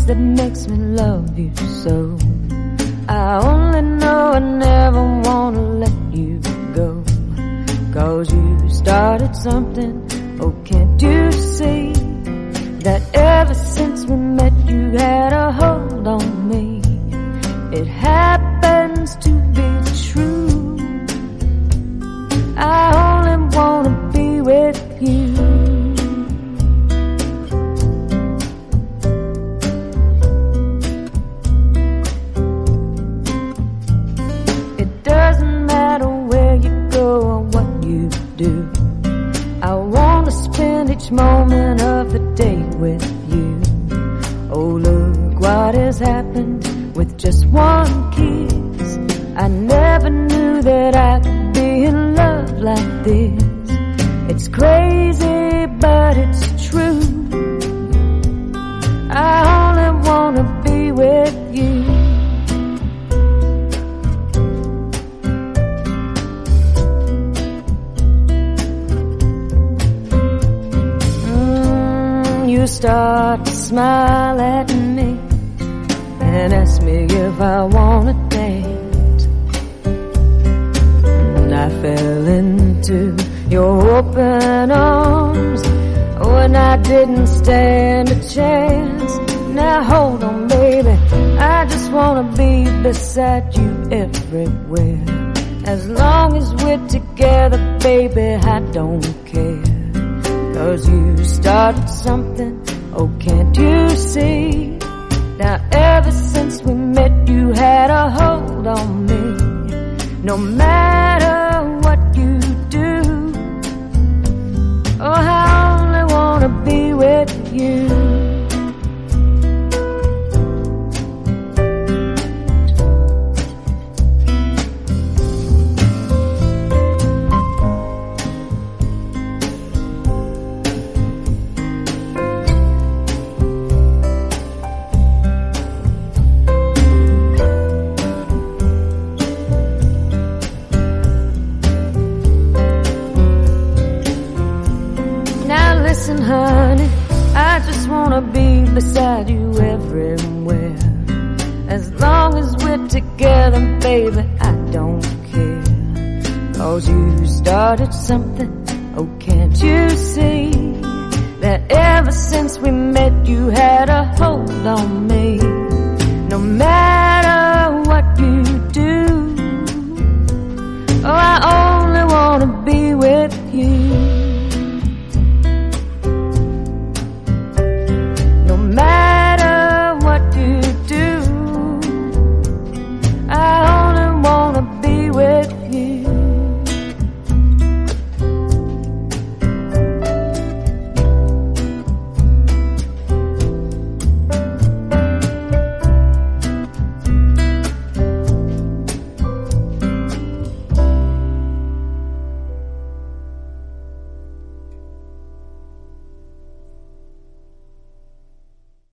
that makes me love you so. I only know I never wanna let you go, 'cause you started something, oh can't you see that ever since we met you had a hold on me. It happens to be true, I only wanna be with you. It doesn't matter where you go or what you do, I wanna spend each moment of the day with you. Oh look what has happened with just one kiss. I never knew that I could be in love like this. It's crazy but it's true, I only wanna be with you. You start to smile at me and ask me if I wanna dance, and I fell into your open arms when I didn't stand a chance. Now hold on baby, I just wanna be beside you everywhere. As long as we're together baby I don't care, 'cause you started something, oh can't you see. Now ever since we met you had a hold on me. No matter what you do, oh I only wanna be with you. Listen honey, I just wanna be beside you everywhere. As long as we're together baby I don't care, 'cause you started something, oh can't you see that ever since we met you had a hold on me.